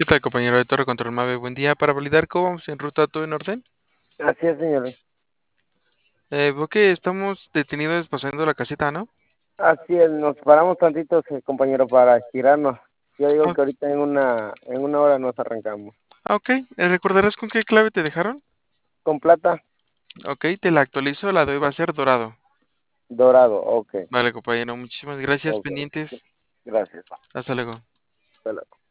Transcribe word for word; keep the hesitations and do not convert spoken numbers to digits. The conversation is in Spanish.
¿Qué tal, compañero de Torre Control Mave? Buen día. Para validar cómo vamos en ruta, ¿todo en orden? Así es, señores. Eh, veo que estamos detenidos pasando la caseta, ¿no? Así es, nos paramos tantito, eh, compañero, para estirarnos. Yo digo Ah, que ahorita en una, en una hora nos arrancamos. ah, ok. Eh, ¿Recordarás con qué clave te dejaron? Con plata, Ok, te la actualizo, la de hoy va a ser dorado. dorado, ok, Vale, compañero, muchísimas gracias, ok. pendientes. Gracias. Hasta luego. Hasta luego.